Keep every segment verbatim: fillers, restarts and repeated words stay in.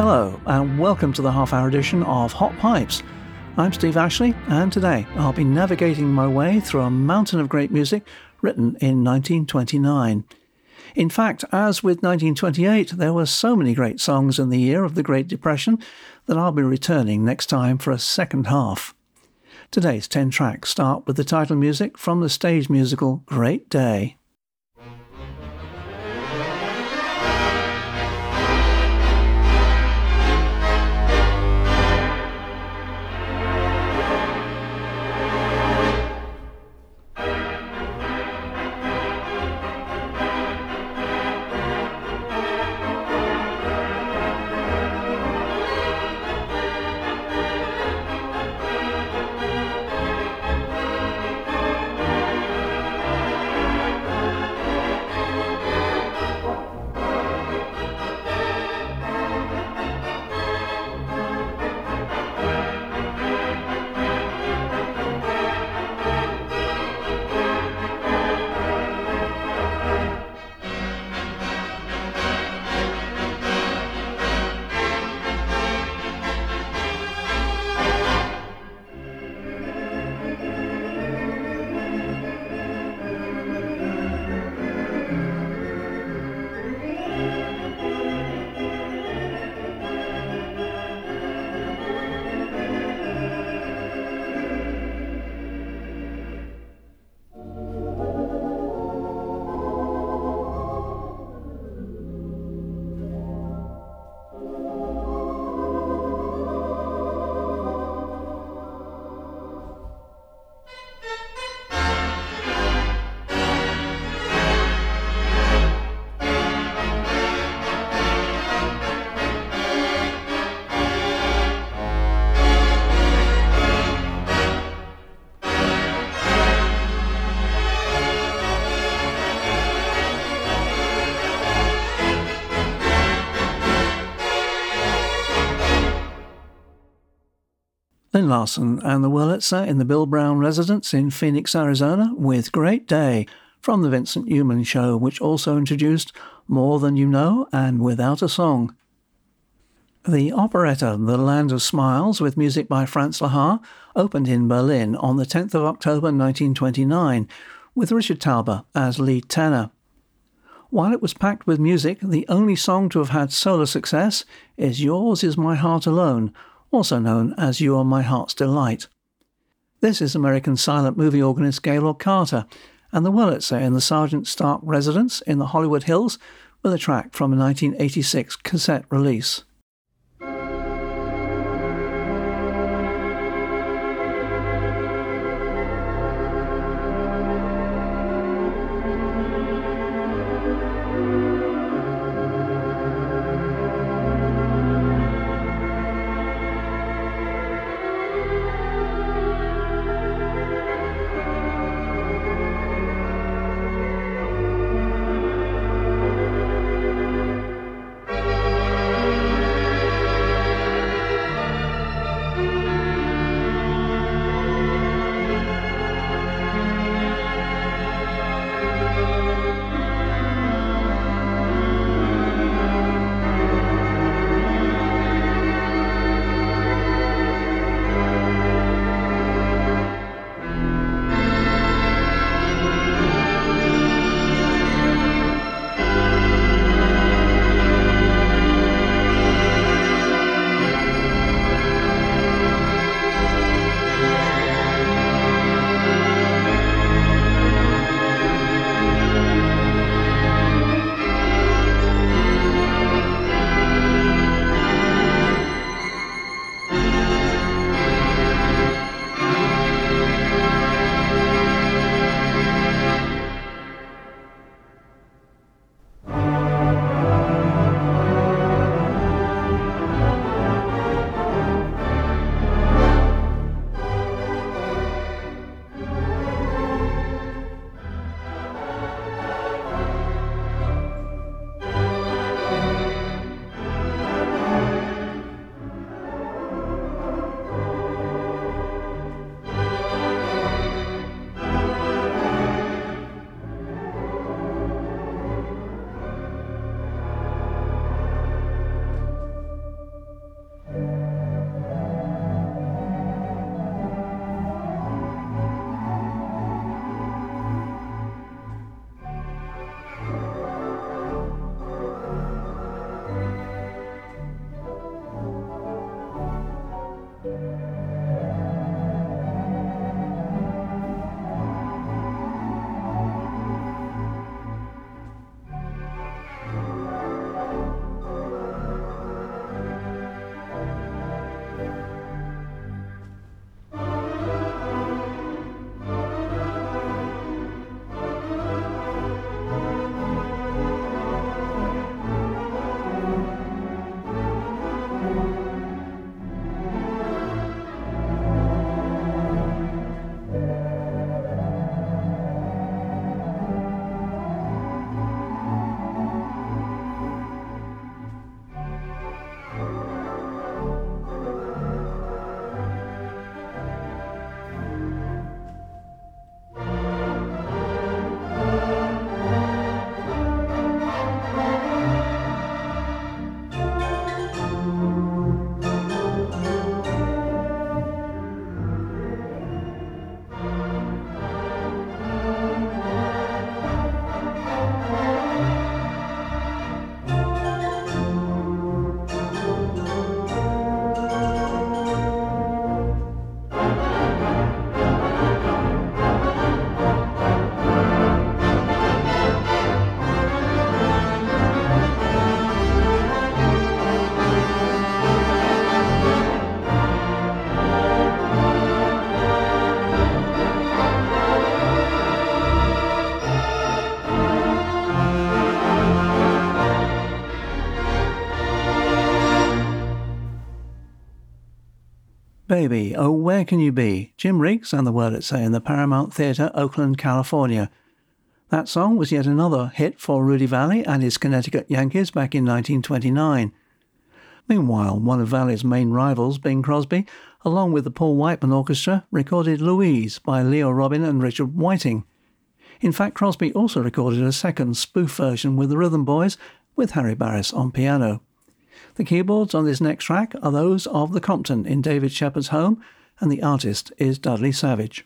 Hello, and welcome to the half-hour edition of Hot Pipes. I'm Steve Ashley, and today I'll be navigating my way through a mountain of great music written in nineteen twenty-nine. In fact, as with nineteen twenty-eight, there were so many great songs in the year of the Great Depression that I'll be returning next time for a second half. Today's ten tracks start with the title music from the stage musical Great Day. Lynn Larson and the Wurlitzer in the Bill Brown residence in Phoenix, Arizona, with Great Day from the Vincent Newman Show, which also introduced More Than You Know and Without a Song. The operetta The Land of Smiles, with music by Franz Lehár, opened in Berlin on the tenth of October nineteen twenty-nine, with Richard Tauber as lead tenor. While it was packed with music, the only song to have had solo success is Yours Is My Heart Alone, also known as You Are My Heart's Delight. This is American silent movie organist Gaylord Carter and the Wurlitzer in the Sergeant Stark residence in the Hollywood Hills with a track from a nineteen eighty-six cassette release. Baby, Oh Where Can You Be? Jim Riggs and the Wurlitzer in the Paramount Theatre, Oakland, California. That song was yet another hit for Rudy Vallée and his Connecticut Yankees back in nineteen twenty-nine. Meanwhile, one of Valley's main rivals, Bing Crosby, along with the Paul Whiteman Orchestra, recorded Louise by Leo Robin and Richard Whiting. In fact, Crosby also recorded a second spoof version with the Rhythm Boys, with Harry Barris on piano. The keyboards on this next track are those of the Compton in David Shepard's home, and the artist is Dudley Savage.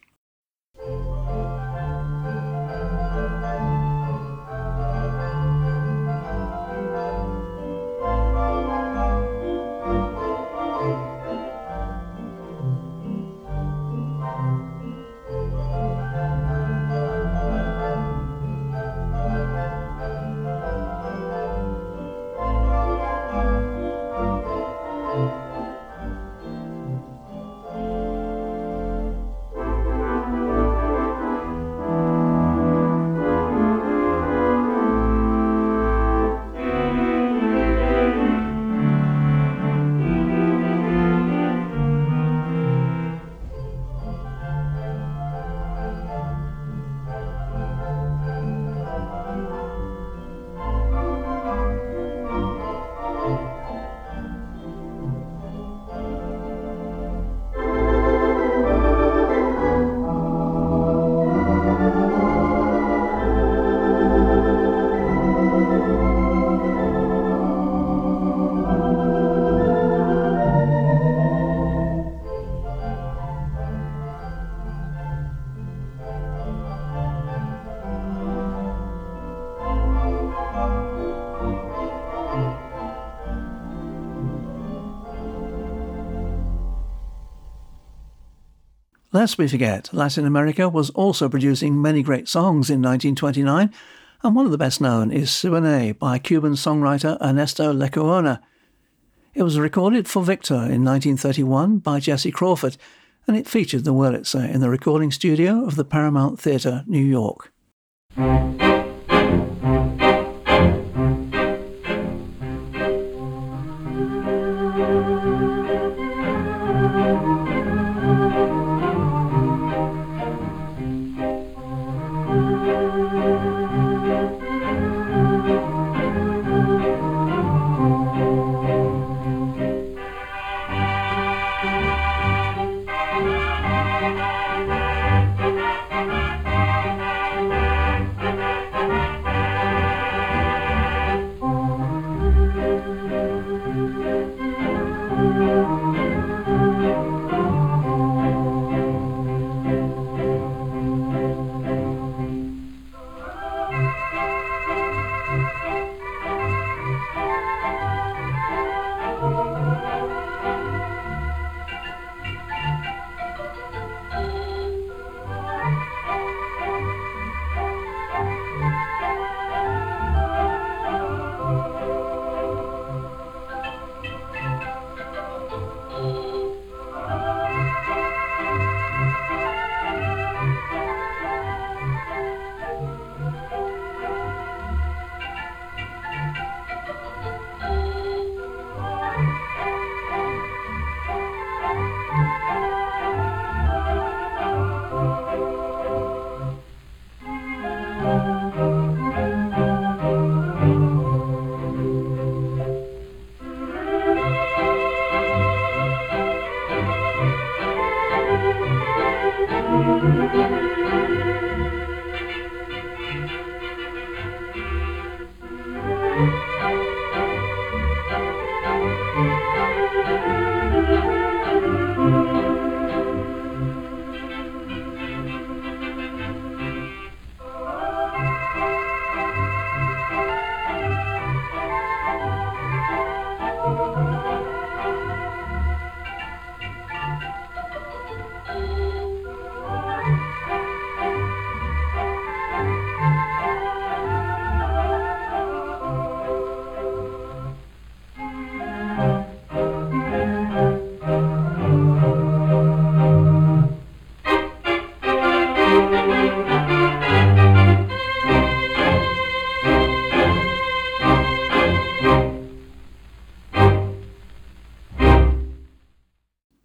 Lest we forget, Latin America was also producing many great songs in nineteen twenty-nine, and one of the best known is Suene by Cuban songwriter Ernesto Lecuona. It was recorded for Victor in nineteen thirty-one by Jesse Crawford, and it featured the Wurlitzer in the recording studio of the Paramount Theatre, New York.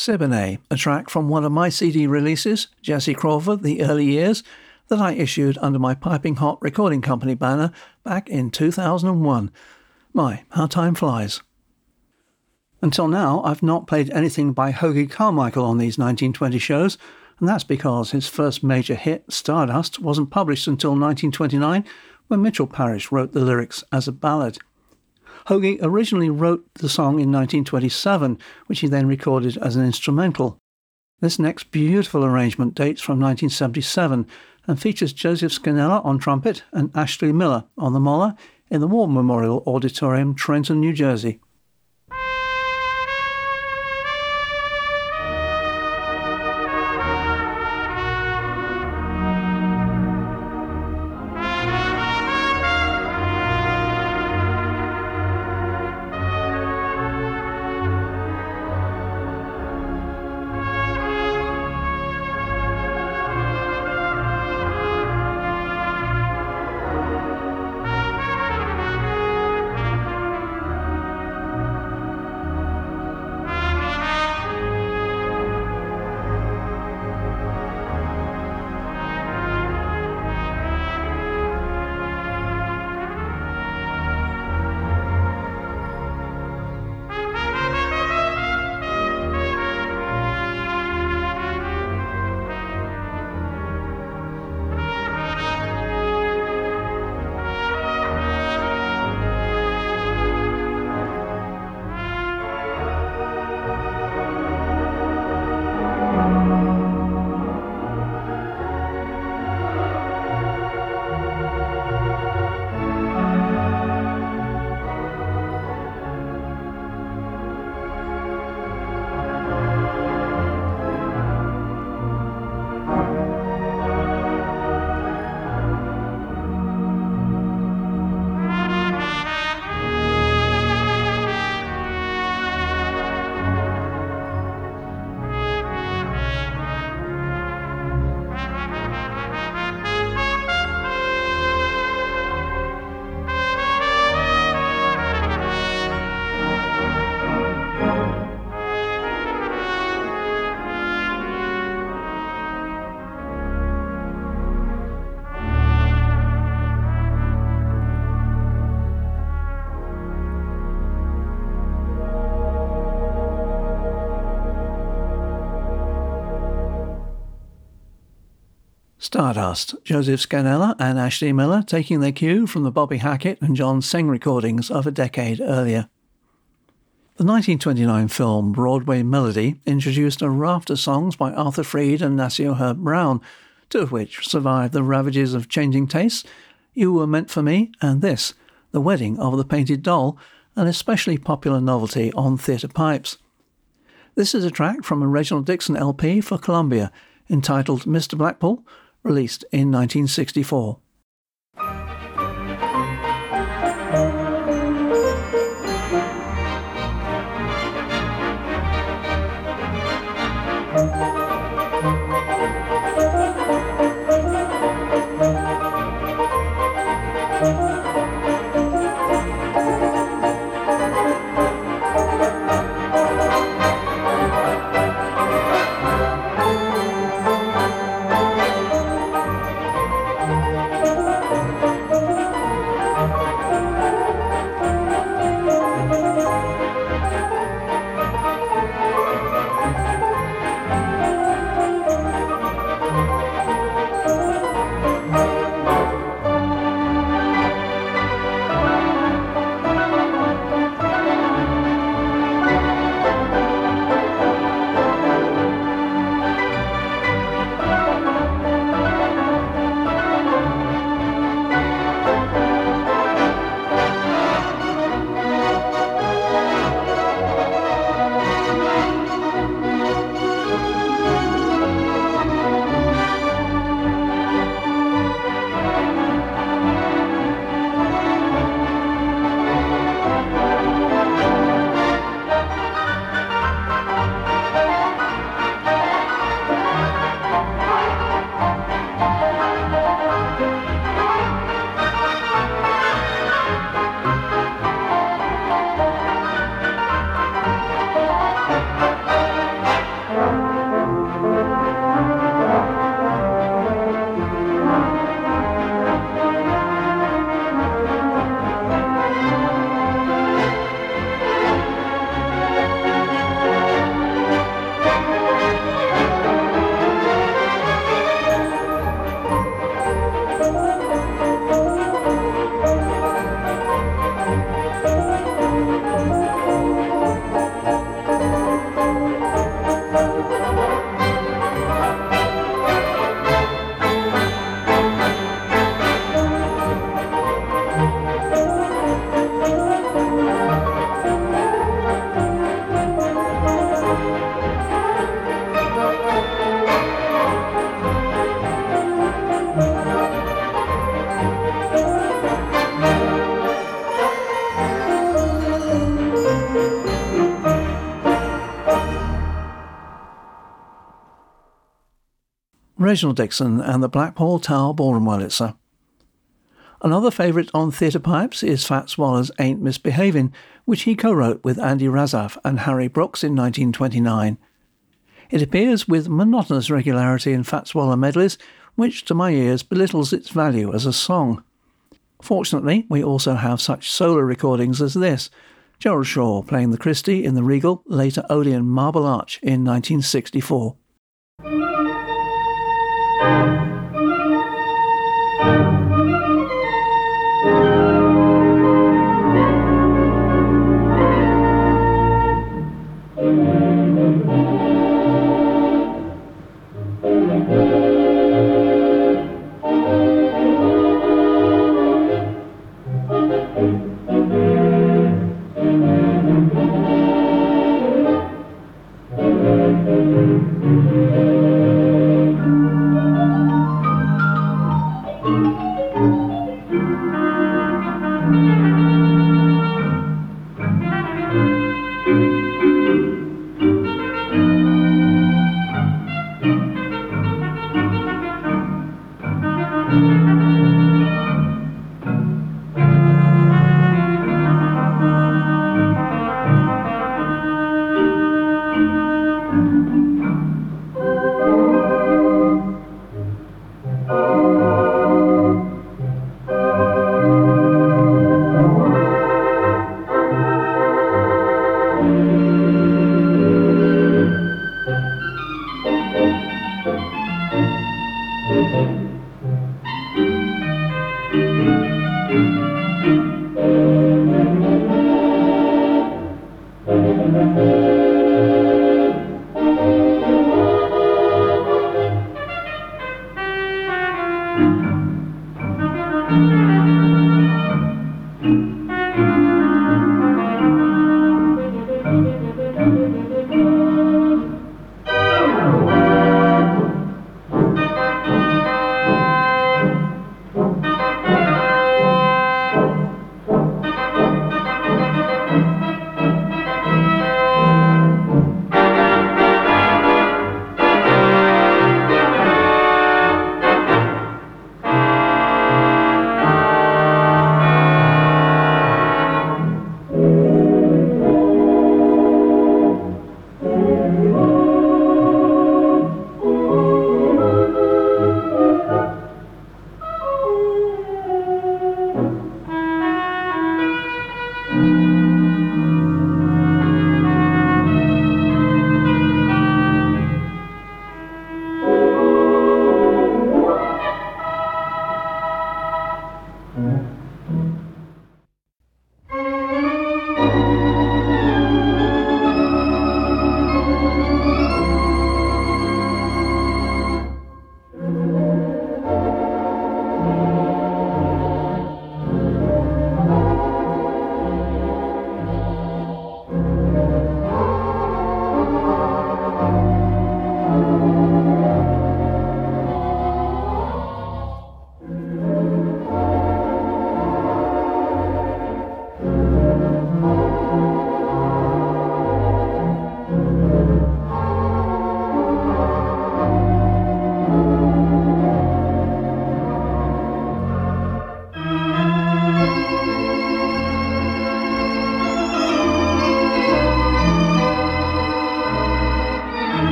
Siboney, a track from one of my C D releases, Jesse Crawford, The Early Years, that I issued under my Piping Hot recording company banner back in two thousand one. My, how time flies. Until now, I've not played anything by Hoagy Carmichael on these nineteen twenty shows, and that's because his first major hit, Stardust, wasn't published until nineteen twenty-nine, when Mitchell Parish wrote the lyrics as a ballad. Hoagy originally wrote the song in nineteen twenty-seven, which he then recorded as an instrumental. This next beautiful arrangement dates from nineteen seventy-seven and features Joseph Scannella on trumpet and Ashley Miller on the molar in the War Memorial Auditorium, Trenton, New Jersey. Stardust, Joseph Scannella and Ashley Miller taking their cue from the Bobby Hackett and John Seng recordings of a decade earlier. The nineteen twenty-nine film Broadway Melody introduced a raft of songs by Arthur Freed and Nacio Herb Brown, two of which survived the ravages of changing tastes, You Were Meant for Me and this, The Wedding of the Painted Doll, an especially popular novelty on theatre pipes. This is a track from a Reginald Dixon L P for Columbia, entitled Mister Blackpool, released in nineteen sixty-four. Reginald Dixon and the Blackpool Tower Ballroom Wurlitzer. Another favourite on theatre pipes is Fats Waller's Ain't Misbehavin', which he co-wrote with Andy Razaf and Harry Brooks in nineteen twenty-nine. It appears with monotonous regularity in Fats Waller medleys, which to my ears belittles its value as a song. Fortunately, we also have such solo recordings as this, Gerald Shaw playing the Christie in the Regal, later Odeon Marble Arch in nineteen sixty-four.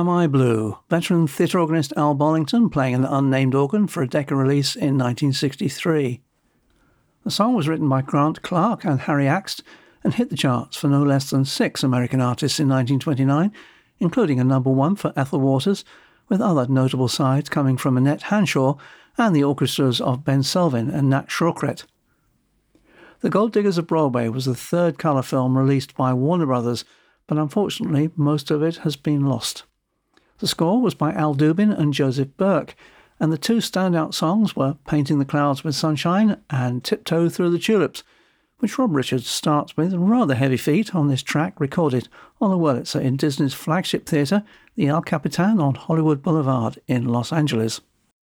Am I Blue? Veteran theatre organist Al Bollington playing an unnamed organ for a Decca release in nineteen sixty-three. The song was written by Grant Clark and Harry Axt and hit the charts for no less than six American artists in nineteen twenty-nine, including a number one for Ethel Waters, with other notable sides coming from Annette Hanshaw and the orchestras of Ben Selvin and Nat Shawkret. The Gold Diggers of Broadway was the third colour film released by Warner Brothers, but unfortunately most of it has been lost. The score was by Al Dubin and Joseph Burke, and the two standout songs were Painting the Clouds with Sunshine and Tiptoe Through the Tulips, which Rob Richards starts with rather heavy feet on this track recorded on the Wurlitzer in Disney's flagship theatre, the El Capitan on Hollywood Boulevard in Los Angeles.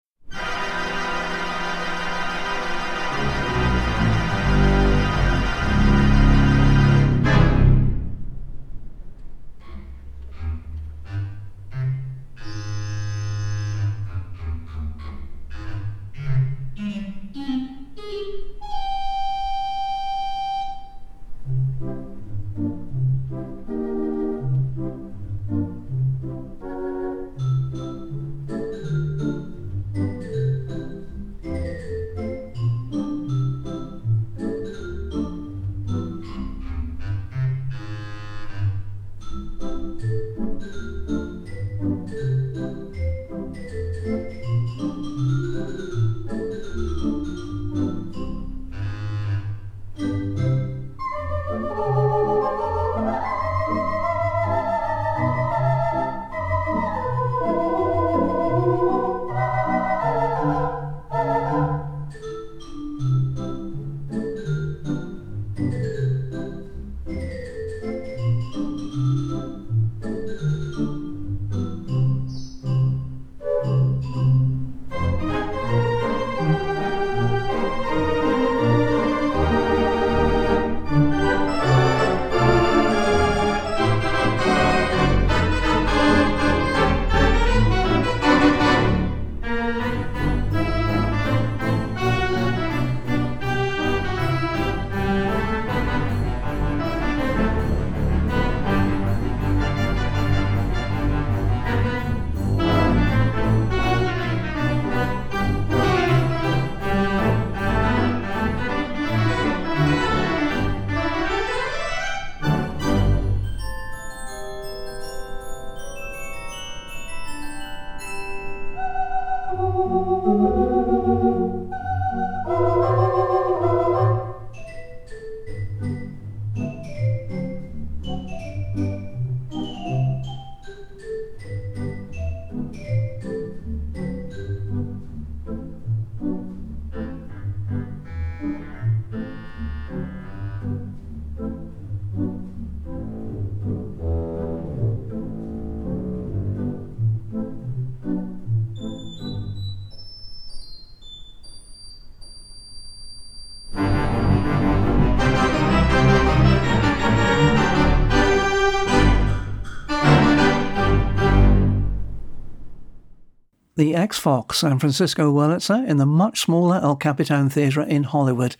The X-Fox San Francisco Wurlitzer in the much smaller El Capitan Theatre in Hollywood.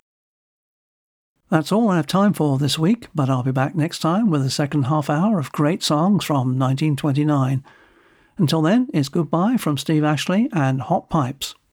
That's all I have time for this week, but I'll be back next time with a second half hour of great songs from nineteen twenty-nine. Until then, it's goodbye from Steve Ashley and Hot Pipes.